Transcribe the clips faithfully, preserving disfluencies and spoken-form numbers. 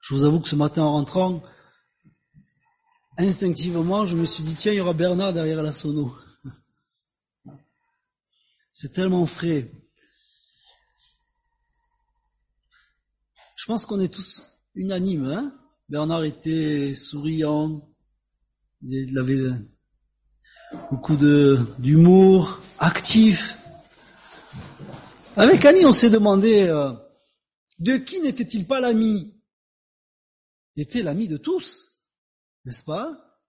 Je vous avoue que ce matin en rentrant, instinctivement, je me suis dit, tiens, il y aura Bernard derrière la sono. C'est tellement frais. Je pense qu'on est tous unanimes, hein. Bernard était souriant, il avait beaucoup de, d'humour, actif. Avec Annie, on s'est demandé, euh, de qui n'était-il pas l'ami? Il était l'ami de tous, n'est-ce pas?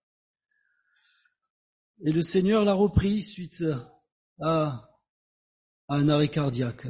Et le Seigneur l'a repris suite à, à un arrêt cardiaque.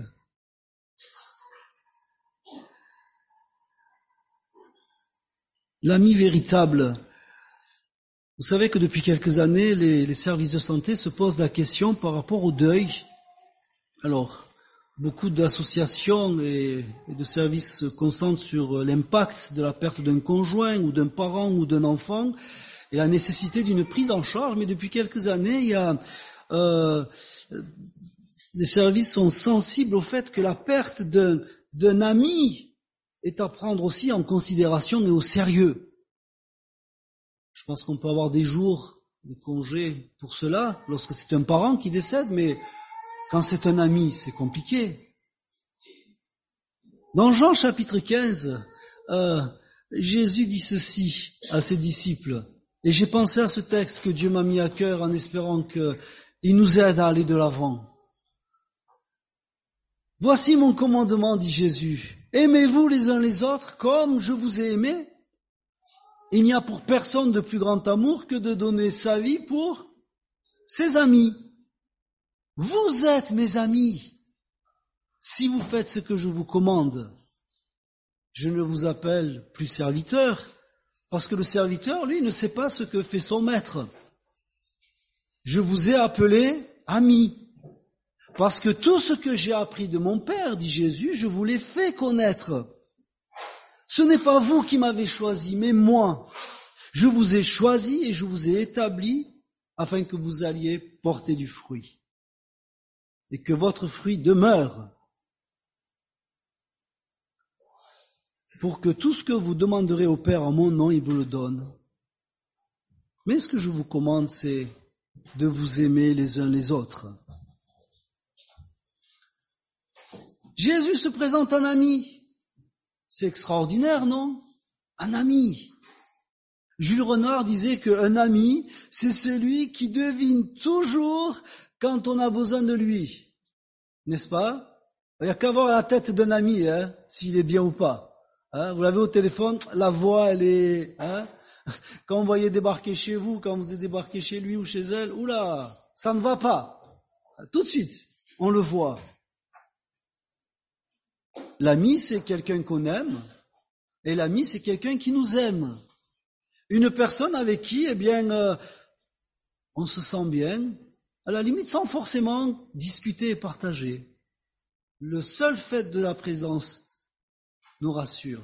L'ami véritable. Vous savez que depuis quelques années, les, les services de santé se posent la question par rapport au deuil. Alors, beaucoup d'associations et, et de services se concentrent sur l'impact de la perte d'un conjoint ou d'un parent ou d'un enfant et la nécessité d'une prise en charge. Mais depuis quelques années, il y a, euh, les services sont sensibles au fait que la perte d'un, d'un ami est à prendre aussi en considération et au sérieux. Je pense qu'on peut avoir des jours de congé pour cela, lorsque c'est un parent qui décède, mais quand c'est un ami, c'est compliqué. Dans Jean chapitre quinze, euh, Jésus dit ceci à ses disciples, et j'ai pensé à ce texte que Dieu m'a mis à cœur en espérant qu'il nous aide à aller de l'avant. Voici mon commandement, dit Jésus. Aimez-vous les uns les autres comme je vous ai aimé. Il n'y a pour personne de plus grand amour que de donner sa vie pour ses amis. Vous êtes mes amis si vous faites ce que je vous commande. Je ne vous appelle plus serviteur parce que le serviteur, lui, ne sait pas ce que fait son maître. Je vous ai appelé ami. Parce que tout ce que j'ai appris de mon Père, dit Jésus, je vous l'ai fait connaître. Ce n'est pas vous qui m'avez choisi, mais moi. Je vous ai choisi et je vous ai établi afin que vous alliez porter du fruit. Et que votre fruit demeure. Pour que tout ce que vous demanderez au Père en mon nom, il vous le donne. Mais ce que je vous commande, c'est de vous aimer les uns les autres. Jésus se présente un ami. C'est extraordinaire, non? Un ami. Jules Renard disait qu'un ami, c'est celui qui devine toujours quand on a besoin de lui. N'est-ce pas? Il n'y a qu'à voir la tête d'un ami, hein, s'il est bien ou pas. Hein, vous l'avez au téléphone, la voix, elle est... Hein, quand vous voyez débarquer chez vous, quand vous êtes débarqué chez lui ou chez elle, oula, ça ne va pas. Tout de suite, on le voit. L'ami, c'est quelqu'un qu'on aime, et l'ami, c'est quelqu'un qui nous aime. Une personne avec qui, eh bien, euh, on se sent bien, à la limite sans forcément discuter et partager. Le seul fait de la présence nous rassure.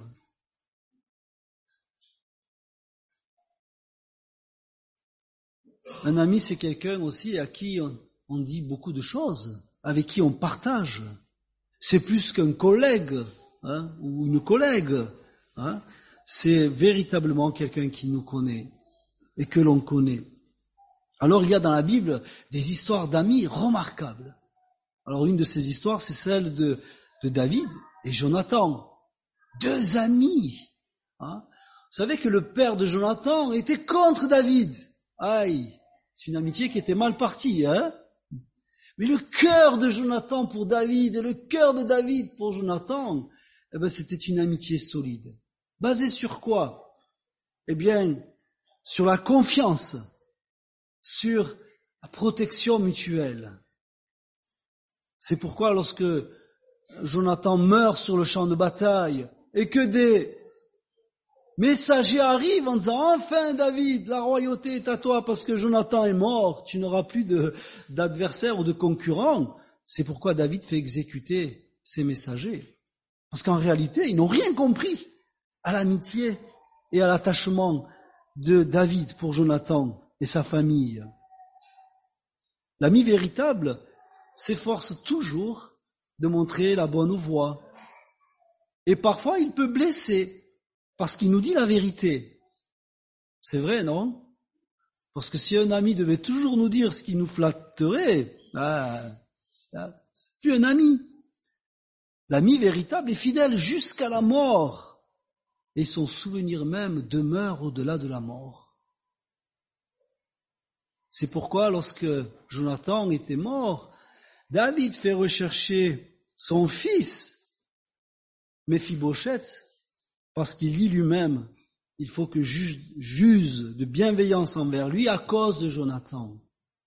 Un ami, c'est quelqu'un aussi à qui on, on dit beaucoup de choses, avec qui on partage. C'est plus qu'un collègue hein, ou une collègue. Hein. C'est véritablement quelqu'un qui nous connaît et que l'on connaît. Alors il y a dans la Bible des histoires d'amis remarquables. Alors une de ces histoires, c'est celle de, de David et Jonathan. Deux amis. Hein. Vous savez que le père de Jonathan était contre David. Aïe, c'est une amitié qui était mal partie, hein. Mais le cœur de Jonathan pour David et le cœur de David pour Jonathan, eh ben, c'était une amitié solide. Basée sur quoi? Eh bien, sur la confiance, sur la protection mutuelle. C'est pourquoi lorsque Jonathan meurt sur le champ de bataille et que des messagers arrivent en disant « Enfin David, la royauté est à toi parce que Jonathan est mort, tu n'auras plus de, d'adversaire ou de concurrent. » C'est pourquoi David fait exécuter ses messagers. Parce qu'en réalité, ils n'ont rien compris à l'amitié et à l'attachement de David pour Jonathan et sa famille. L'ami véritable s'efforce toujours de montrer la bonne voie. Et parfois, il peut blesser. parce qu'il nous dit la vérité. C'est vrai, non? Parce que si un ami devait toujours nous dire ce qui nous flatterait, ben, c'est plus un ami. L'ami véritable est fidèle jusqu'à la mort, et son souvenir même demeure au-delà de la mort. C'est pourquoi lorsque Jonathan était mort, David fait rechercher son fils, Méphibosheth, parce qu'il dit lui-même, il faut que j'use j'use de bienveillance envers lui à cause de Jonathan.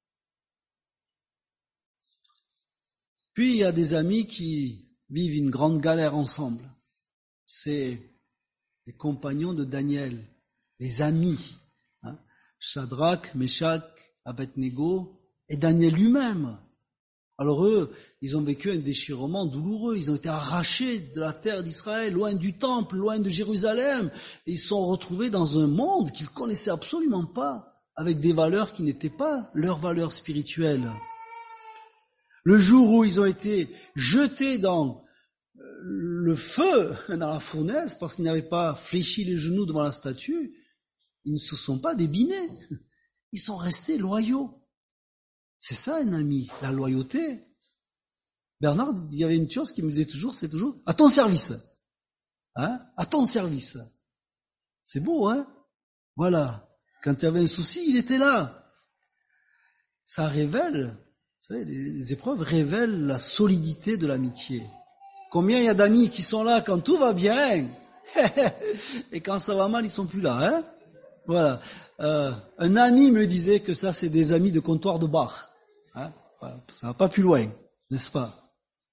Puis il y a des amis qui vivent une grande galère ensemble. C'est les compagnons de Daniel, les amis, hein, Shadrach, Meshach, Abednego et Daniel lui-même. Alors eux, ils ont vécu un déchirement douloureux, ils ont été arrachés de la terre d'Israël, loin du temple, loin de Jérusalem, et ils se sont retrouvés dans un monde qu'ils connaissaient absolument pas, avec des valeurs qui n'étaient pas leurs valeurs spirituelles. Le jour où ils ont été jetés dans le feu, dans la fournaise, parce qu'ils n'avaient pas fléchi les genoux devant la statue, ils ne se sont pas débinés, ils sont restés loyaux. C'est ça un ami, la loyauté. Bernard, il y avait une chose qui me disait toujours, c'est toujours, à ton service. Hein? À ton service. C'est beau, hein? Voilà. Quand il y avait un souci, il était là. Ça révèle, vous savez, les épreuves révèlent la solidité de l'amitié. Combien il y a d'amis qui sont là quand tout va bien, et quand ça va mal, ils sont plus là, hein? Voilà. Euh, un ami me disait que ça, c'est des amis de comptoir de bar. Hein, ça va pas plus loin, n'est-ce pas?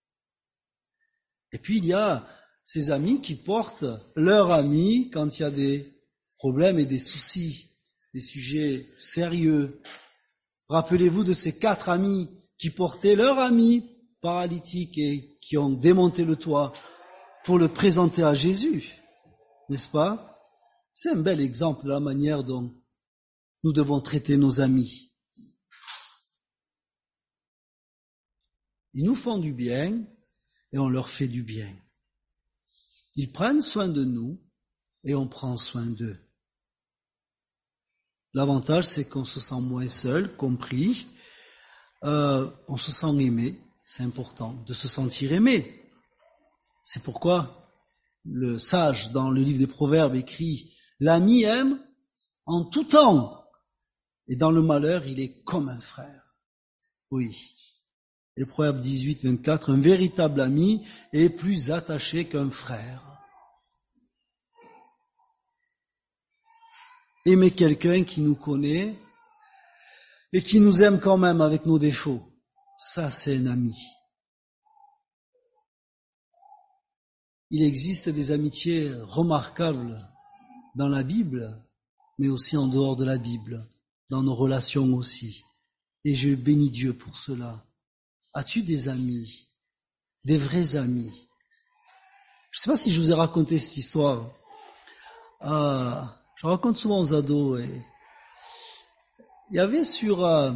Et puis il y a ces amis qui portent leurs amis quand il y a des problèmes et des soucis, des sujets sérieux. Rappelez-vous de ces quatre amis qui portaient leur ami paralytique et qui ont démonté le toit pour le présenter à Jésus, n'est-ce pas? C'est un bel exemple de la manière dont nous devons traiter nos amis. Ils nous font du bien et on leur fait du bien. Ils prennent soin de nous et on prend soin d'eux. L'avantage, c'est qu'on se sent moins seul, compris, euh, on se sent aimé, c'est important de se sentir aimé. C'est pourquoi le sage dans le livre des Proverbes écrit « L'ami aime en tout temps, et dans le malheur, il est comme un frère. » Oui. Et le Proverbe dix-huit, vingt-quatre, un véritable ami est plus attaché qu'un frère. Aimer quelqu'un qui nous connaît et qui nous aime quand même avec nos défauts, ça c'est un ami. Il existe des amitiés remarquables dans la Bible, mais aussi en dehors de la Bible, dans nos relations aussi. Et je bénis Dieu pour cela. As-tu des amis, des vrais amis? Je ne sais pas si je vous ai raconté cette histoire. Euh, je raconte souvent aux ados. Et il y avait sur, euh,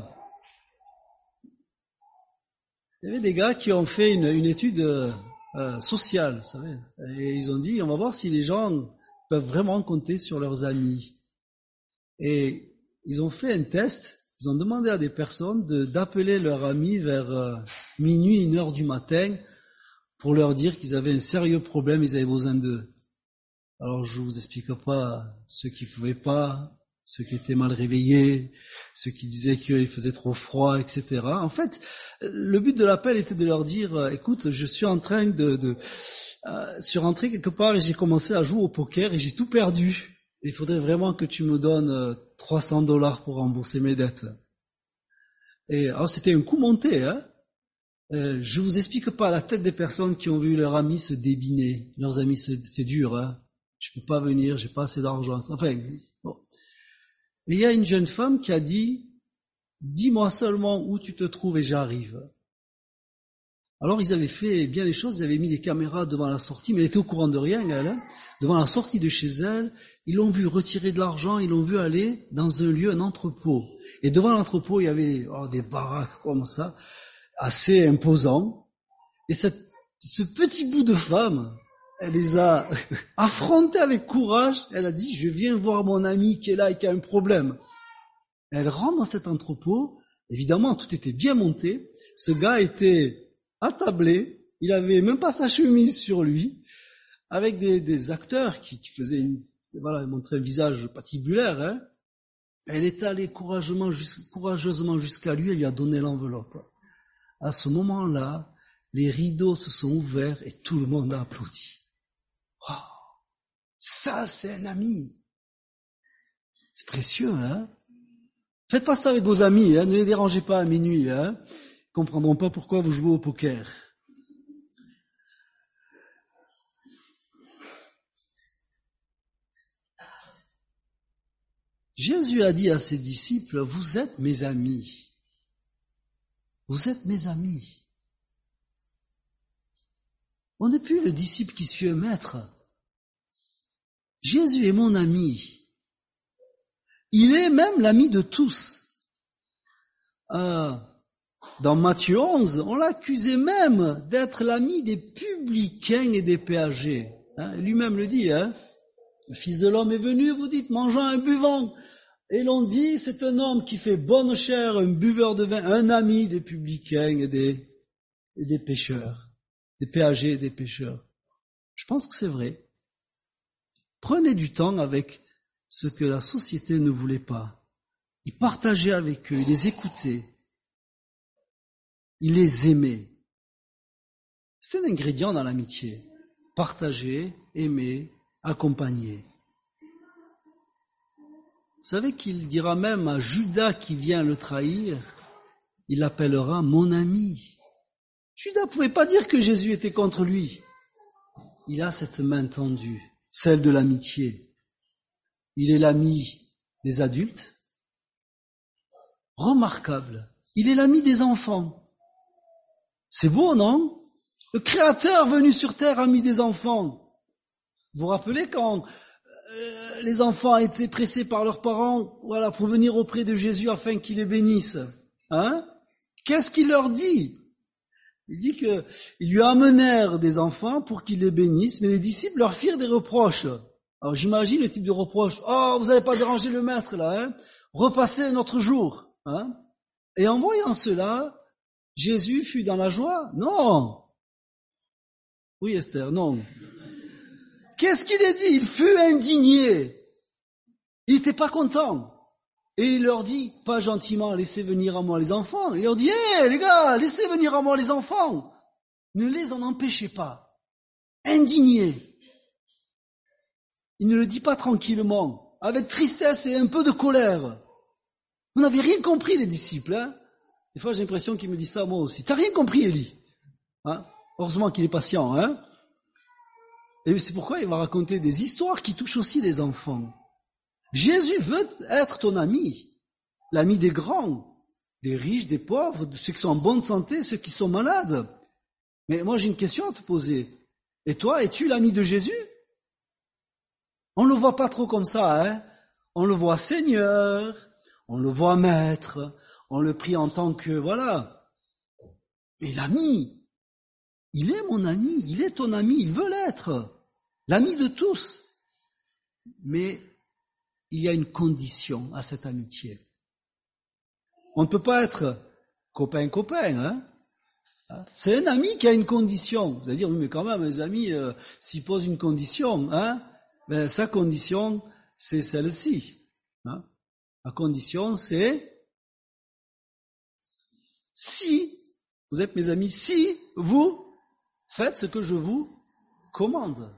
il y avait des gars qui ont fait une, une étude euh, sociale, vous savez. Et ils ont dit, on va voir si les gens peuvent vraiment compter sur leurs amis. Et ils ont fait un test. Ils ont demandé à des personnes de, d'appeler leurs amis vers euh, minuit, une heure du matin, pour leur dire qu'ils avaient un sérieux problème, ils avaient besoin d'eux. Alors je vous explique pas ceux qui pouvaient pas, ceux qui étaient mal réveillés, ceux qui disaient qu'il faisait trop froid, et cetera. En fait, le but de l'appel était de leur dire, écoute, je suis en train de, de euh, je suis rentré quelque part et j'ai commencé à jouer au poker et j'ai tout perdu. Il faudrait vraiment que tu me donnes trois cents dollars pour rembourser mes dettes. Et alors c'était un coup monté, hein. Euh, je vous explique pas la tête des personnes qui ont vu leurs amis se débiner. Leurs amis, c'est, c'est dur, hein. Je peux pas venir, j'ai pas assez d'argent. Enfin, bon. Et il y a une jeune femme qui a dit, dis-moi seulement où tu te trouves et j'arrive. Alors ils avaient fait bien les choses, ils avaient mis des caméras devant la sortie, mais elle était au courant de rien, elle, hein. Devant la sortie de chez elle, ils l'ont vu retirer de l'argent, ils l'ont vu aller dans un lieu, un entrepôt. Et devant l'entrepôt, il y avait oh, des baraques comme ça, assez imposants. Et cette, ce petit bout de femme, elle les a affrontés avec courage. Elle a dit, je viens voir mon ami qui est là et qui a un problème. Elle rentre dans cet entrepôt. Évidemment, tout était bien monté. Ce gars était attablé. Il avait même pas sa chemise sur lui, avec des, des acteurs qui, qui faisaient une, voilà, montraient un visage patibulaire, hein. Elle est allée courageusement, courageusement jusqu'à lui et lui a donné l'enveloppe. À ce moment-là, les rideaux se sont ouverts et tout le monde a applaudi. Wow, ça c'est un ami. C'est précieux, hein? Faites pas ça avec vos amis, hein? Ne les dérangez pas à minuit, hein? Ils comprendront pas pourquoi vous jouez au poker. Jésus a dit à ses disciples, vous êtes mes amis. Vous êtes mes amis. On n'est plus le disciple qui suit un maître. Jésus est mon ami. Il est même l'ami de tous. Euh, dans Matthieu onze, on l'accusait même d'être l'ami des publicains et des péagers. Hein, lui-même le dit, hein. Le Fils de l'homme est venu, vous dites, mangeant et buvant. Et l'on dit, c'est un homme qui fait bonne chère, un buveur de vin, un ami des publicains et des, et des pécheurs, des péagers et des pécheurs. Je pense que c'est vrai. Prenez du temps avec ce que la société ne voulait pas. Il partageait avec eux, il les écoutait. Il les aimait. C'est un ingrédient dans l'amitié. Partager, aimer, accompagner. Vous savez qu'il dira même à Judas qui vient le trahir, il l'appellera mon ami. Judas ne pouvait pas dire que Jésus était contre lui. Il a cette main tendue, celle de l'amitié. Il est l'ami des adultes. Remarquable. Il est l'ami des enfants. C'est beau, non? Le Créateur venu sur terre, ami des enfants. Vous vous rappelez quand euh, les enfants étaient pressés par leurs parents, voilà, pour venir auprès de Jésus afin qu'il les bénisse. Hein? Qu'est-ce qu'il leur dit? Il dit que ils lui amenèrent des enfants pour qu'ils les bénissent, mais les disciples leur firent des reproches. Alors j'imagine le type de reproche. Oh, vous n'allez pas déranger le maître là, hein? Repassez un autre jour. Hein? Et en voyant cela, Jésus fut dans la joie? Non. Oui, Esther, non. Qu'est-ce qu'il a dit? Il fut indigné. Il n'était pas content. Et il leur dit, pas gentiment, laissez venir à moi les enfants. Il leur dit, hé, hey, les gars, laissez venir à moi les enfants. Ne les en empêchez pas. Indigné. Il ne le dit pas tranquillement, avec tristesse et un peu de colère. Vous n'avez rien compris, les disciples, hein? Des fois, j'ai l'impression qu'il me dit ça, moi aussi. T'as rien compris, Élie? Hein? Heureusement qu'il est patient, hein? Et c'est pourquoi il va raconter des histoires qui touchent aussi les enfants. Jésus veut être ton ami, l'ami des grands, des riches, des pauvres, de ceux qui sont en bonne santé, ceux qui sont malades. Mais moi, j'ai une question à te poser. Et toi, es-tu l'ami de Jésus? On ne le voit pas trop comme ça, hein? On le voit Seigneur, on le voit Maître, on le prie en tant que, voilà. Mais l'ami, il est mon ami, il est ton ami, il veut l'être. L'ami de tous. Mais il y a une condition à cette amitié. On ne peut pas être copain-copain, hein? C'est un ami qui a une condition. Vous allez dire, oui, mais quand même, les amis, euh, s'ils posent une condition, hein, ben, sa condition, c'est celle-ci. Hein? La condition, c'est si, vous êtes mes amis, si vous faites ce que je vous commande.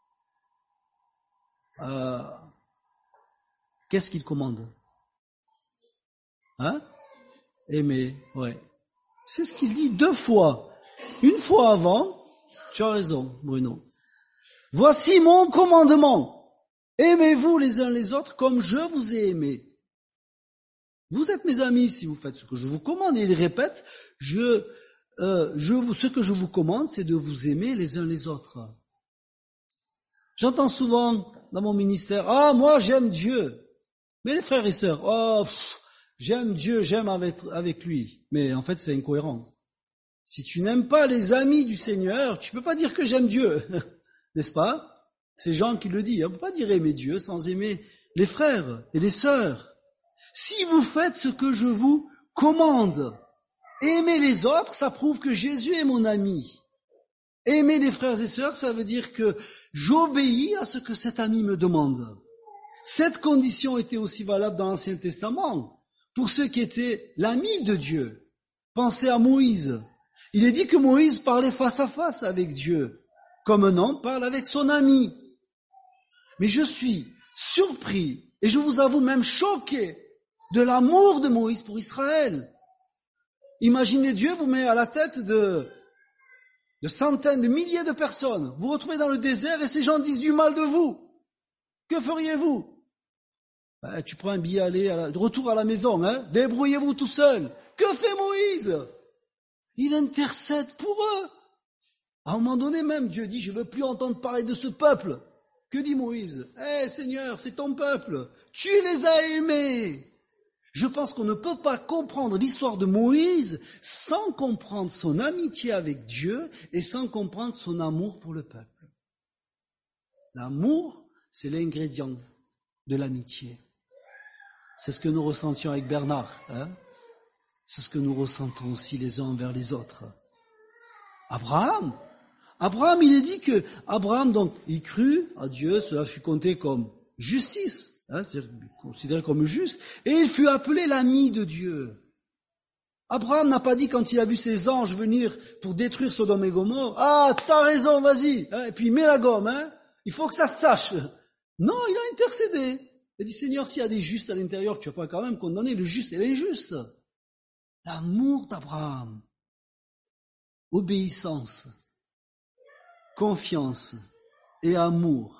Euh, qu'est-ce qu'il commande? Hein? Aimer, ouais. C'est ce qu'il dit deux fois. Une fois avant, tu as raison, Bruno. Voici mon commandement. Aimez-vous les uns les autres comme je vous ai aimé. Vous êtes mes amis si vous faites ce que je vous commande. Et il répète, je, euh, je vous, ce que je vous commande, c'est de vous aimer les uns les autres. J'entends souvent dans mon ministère, ah, moi j'aime Dieu. Mais les frères et sœurs, oh, pff, j'aime Dieu, j'aime avec, avec lui. Mais en fait, c'est incohérent. Si tu n'aimes pas les amis du Seigneur, tu peux pas dire que j'aime Dieu. n'est-ce pas? C'est Jean qui le dit, on ne peut pas dire aimer Dieu sans aimer les frères et les sœurs. Si vous faites ce que je vous commande, aimer les autres, ça prouve que Jésus est mon ami. Aimer les frères et sœurs, ça veut dire que j'obéis à ce que cet ami me demande. Cette condition était aussi valable dans l'Ancien Testament, pour ceux qui étaient l'ami de Dieu. Pensez à Moïse. Il est dit que Moïse parlait face à face avec Dieu, comme un homme parle avec son ami. Mais je suis surpris, et je vous avoue même choqué, de l'amour de Moïse pour Israël. Imaginez Dieu vous met à la tête de, de centaines, de milliers de personnes. Vous vous retrouvez dans le désert et ces gens disent du mal de vous. Que feriez-vous? Ben, tu prends un billet aller à la, de retour à la maison, hein? Débrouillez-vous tout seul. Que fait Moïse? Il intercède pour eux. À un moment donné même, Dieu dit, je ne veux plus entendre parler de ce peuple. Que dit Moïse? Eh hey, Seigneur, c'est ton peuple. Tu les as aimés. Je pense qu'on ne peut pas comprendre l'histoire de Moïse sans comprendre son amitié avec Dieu et sans comprendre son amour pour le peuple. L'amour, c'est l'ingrédient de l'amitié. C'est ce que nous ressentions avec Bernard. Hein? C'est ce que nous ressentons aussi les uns envers les autres. Abraham, Abraham, il est dit que Abraham, donc, il crut à Dieu, cela fut compté comme justice. Hein, c'est-à-dire considéré comme juste, et il fut appelé l'ami de Dieu. Abraham n'a pas dit quand il a vu ses anges venir pour détruire Sodome et Gomorrhe, ah, t'as raison, vas-y, hein, et puis il met la gomme, hein, il faut que ça se sache. Non, il a intercédé. Il a dit, Seigneur, s'il y a des justes à l'intérieur, tu vas pas quand même condamner le juste et l'injuste. L'amour d'Abraham, obéissance, confiance et amour.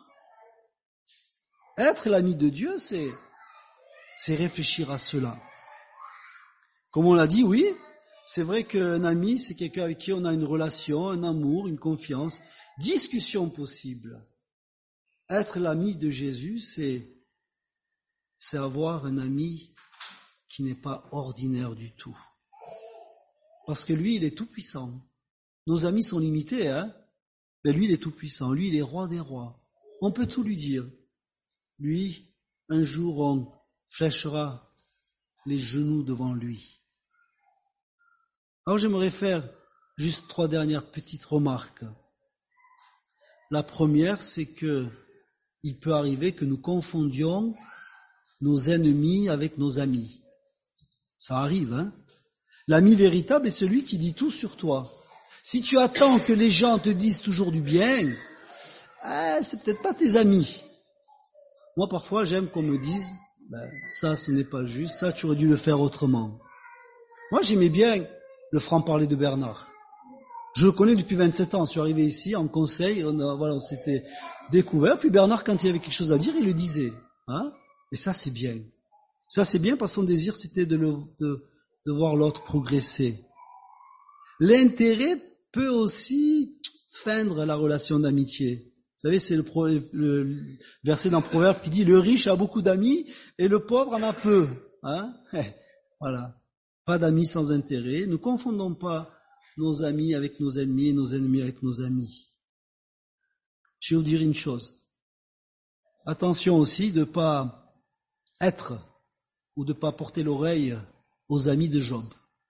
Être l'ami de Dieu, c'est, c'est réfléchir à cela. Comme on l'a dit, oui, c'est vrai qu'un ami, c'est quelqu'un avec qui on a une relation, un amour, une confiance, discussion possible. Être l'ami de Jésus, c'est, c'est avoir un ami qui n'est pas ordinaire du tout. Parce que lui, il est tout puissant. Nos amis sont limités, hein, mais lui, il est tout puissant. Lui, il est roi des rois. On peut tout lui dire. Lui, un jour, on fléchera les genoux devant lui. Alors, j'aimerais faire juste trois dernières petites remarques. La première, c'est que il peut arriver que nous confondions nos ennemis avec nos amis. Ça arrive, hein? L'ami véritable est celui qui dit tout sur toi. Si tu attends que les gens te disent toujours du bien, eh, c'est peut-être pas tes amis. Moi, parfois, j'aime qu'on me dise, ben, ça, ce n'est pas juste, ça, tu aurais dû le faire autrement. Moi, j'aimais bien le franc-parler de Bernard. Je le connais depuis vingt-sept ans. Je suis arrivé ici en conseil, on a, voilà, on s'était découvert. Puis Bernard, quand il avait quelque chose à dire, il le disait. Hein? Et ça, c'est bien. Ça, c'est bien parce que son désir, c'était de, le, de, de voir l'autre progresser. L'intérêt peut aussi feindre la relation d'amitié. Vous savez, c'est le, pro, le verset dans Proverbe qui dit « Le riche a beaucoup d'amis et le pauvre en a peu. Hein » Voilà. Pas d'amis sans intérêt. Ne confondons pas nos amis avec nos ennemis et nos ennemis avec nos amis. Je vais vous dire une chose. Attention aussi de ne pas être ou de ne pas porter l'oreille aux amis de Job.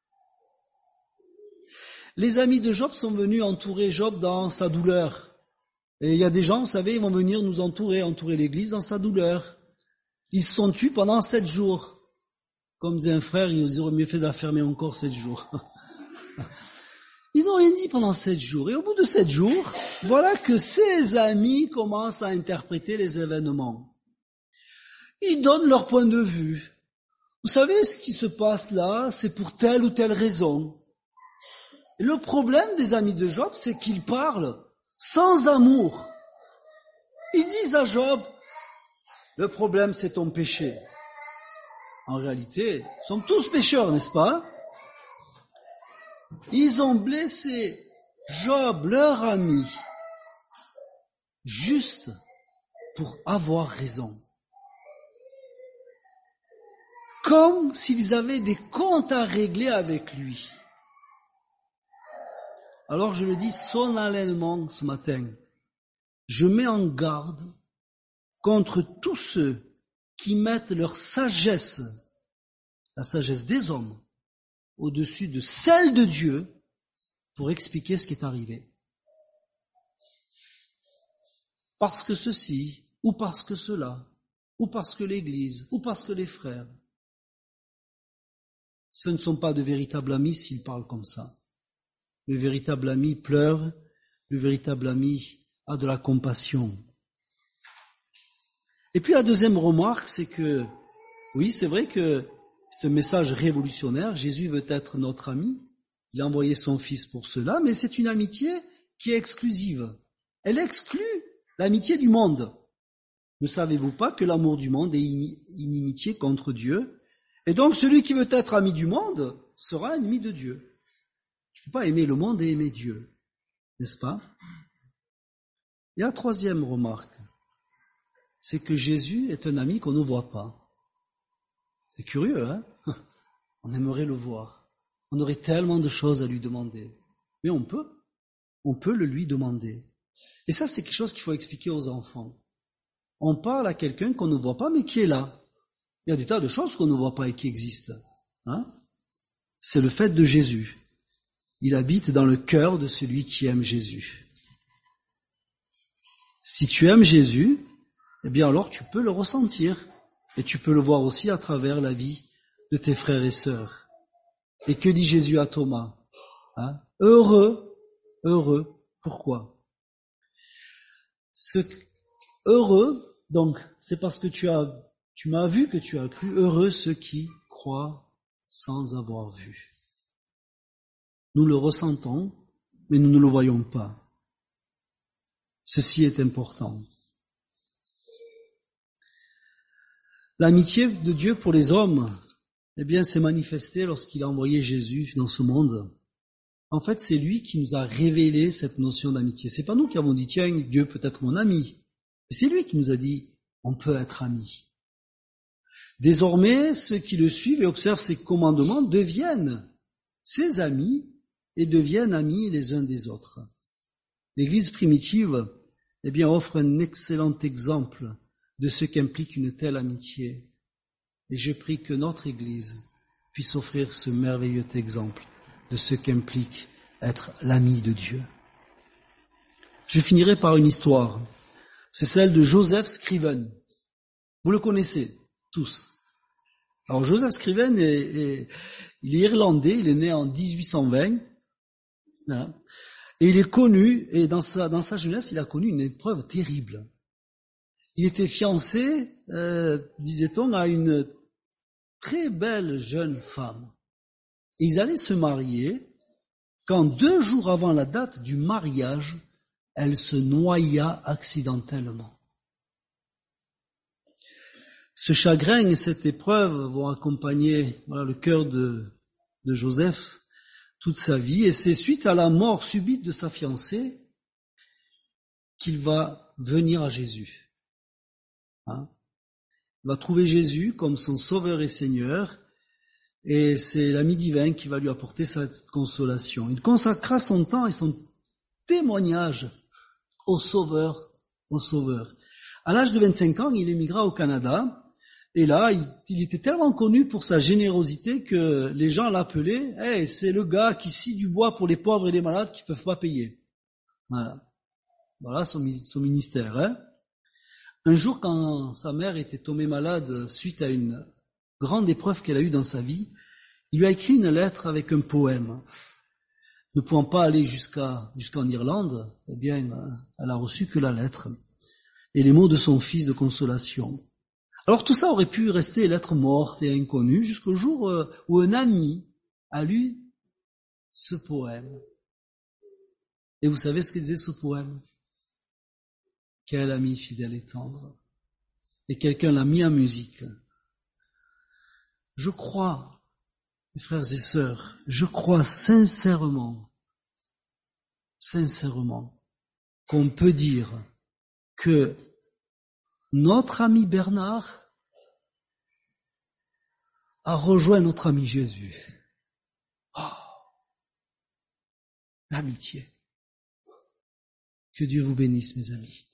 Les amis de Job sont venus entourer Job dans sa douleur. Et il y a des gens, vous savez, ils vont venir nous entourer, entourer l'Église dans sa douleur. Ils se sont tus pendant sept jours. Comme disait un frère, ils auraient mieux fait de la fermer encore sept jours. Ils n'ont rien dit pendant sept jours. Et au bout de sept jours, voilà que ses amis commencent à interpréter les événements. Ils donnent leur point de vue. Vous savez, ce qui se passe là, c'est pour telle ou telle raison. Et le problème des amis de Job, c'est qu'ils parlent sans amour. Ils disent à Job, le problème c'est ton péché. En réalité, ils sont tous pécheurs, n'est-ce pas? Ils ont blessé Job, leur ami, juste pour avoir raison. Comme s'ils avaient des comptes à régler avec lui. Alors je le dis solennellement ce matin, je mets en garde contre tous ceux qui mettent leur sagesse, la sagesse des hommes, au-dessus de celle de Dieu pour expliquer ce qui est arrivé. Parce que ceci, ou parce que cela, ou parce que l'Église, ou parce que les frères. Ce ne sont pas de véritables amis s'ils parlent comme ça. Le véritable ami pleure, le véritable ami a de la compassion. Et puis la deuxième remarque, c'est que, oui, c'est vrai que c'est un message révolutionnaire, Jésus veut être notre ami, il a envoyé son Fils pour cela, mais c'est une amitié qui est exclusive. Elle exclut l'amitié du monde. Ne savez-vous pas que l'amour du monde est inimitié contre Dieu? Et donc celui qui veut être ami du monde sera ennemi de Dieu. Je ne peux pas aimer le monde et aimer Dieu, n'est-ce pas? Et la troisième remarque, c'est que Jésus est un ami qu'on ne voit pas. C'est curieux, hein? On aimerait le voir. On aurait tellement de choses à lui demander. Mais on peut. On peut le lui demander. Et ça, c'est quelque chose qu'il faut expliquer aux enfants. On parle à quelqu'un qu'on ne voit pas, mais qui est là. Il y a des tas de choses qu'on ne voit pas et qui existent. Hein? C'est le fait de Jésus. Il habite dans le cœur de celui qui aime Jésus. Si tu aimes Jésus, eh bien alors tu peux le ressentir. Et tu peux le voir aussi à travers la vie de tes frères et sœurs. Et que dit Jésus à Thomas? Hein? Heureux, heureux. Pourquoi? Ce, heureux, donc, c'est parce que tu as, tu m'as vu que tu as cru. Heureux ceux qui croient sans avoir vu. Nous le ressentons, mais nous ne le voyons pas. Ceci est important. L'amitié de Dieu pour les hommes, eh bien, s'est manifestée lorsqu'il a envoyé Jésus dans ce monde. En fait, c'est lui qui nous a révélé cette notion d'amitié. C'est pas nous qui avons dit, tiens, Dieu peut être mon ami. C'est lui qui nous a dit, on peut être amis. Désormais, ceux qui le suivent et observent ses commandements deviennent ses amis et deviennent amis les uns des autres. L'Église primitive, eh bien, offre un excellent exemple de ce qu'implique une telle amitié. Et je prie que notre Église puisse offrir ce merveilleux exemple de ce qu'implique être l'ami de Dieu. Je finirai par une histoire. C'est celle de Joseph Scriven. Vous le connaissez tous. Alors Joseph Scriven, est, est, il est irlandais, il est né en dix-huit cent vingt. Hein, et il est connu, et dans sa, dans sa jeunesse, il a connu une épreuve terrible. Il était fiancé, euh, disait-on, à une très belle jeune femme. Et ils allaient se marier quand deux jours avant la date du mariage, elle se noya accidentellement. Ce chagrin et cette épreuve vont accompagner voilà, le cœur de, de Joseph toute sa vie. Et c'est suite à la mort subite de sa fiancée qu'il va venir à Jésus. Hein? Il va trouver Jésus comme son sauveur et Seigneur, et c'est l'ami divin qui va lui apporter cette consolation. Il consacra son temps et son témoignage au sauveur, au sauveur. À l'âge de vingt-cinq ans, il émigra au Canada, et là, il, il était tellement connu pour sa générosité que les gens l'appelaient, hey, c'est le gars qui scie du bois pour les pauvres et les malades qui ne peuvent pas payer. Voilà. Voilà son, son ministère, hein. Un jour, quand sa mère était tombée malade suite à une grande épreuve qu'elle a eue dans sa vie, il lui a écrit une lettre avec un poème. Ne pouvant pas aller jusqu'à jusqu'en Irlande, eh bien, elle a reçu que la lettre et les mots de son fils de consolation. Alors tout ça aurait pu rester lettre morte et inconnue jusqu'au jour où un ami a lu ce poème. Et vous savez ce que disait ce poème? Quel ami fidèle et tendre. Et quelqu'un l'a mis en musique. Je crois, mes frères et sœurs, je crois sincèrement, sincèrement, qu'on peut dire que notre ami Bernard a rejoint notre ami Jésus. Oh, l'amitié. Que Dieu vous bénisse, mes amis.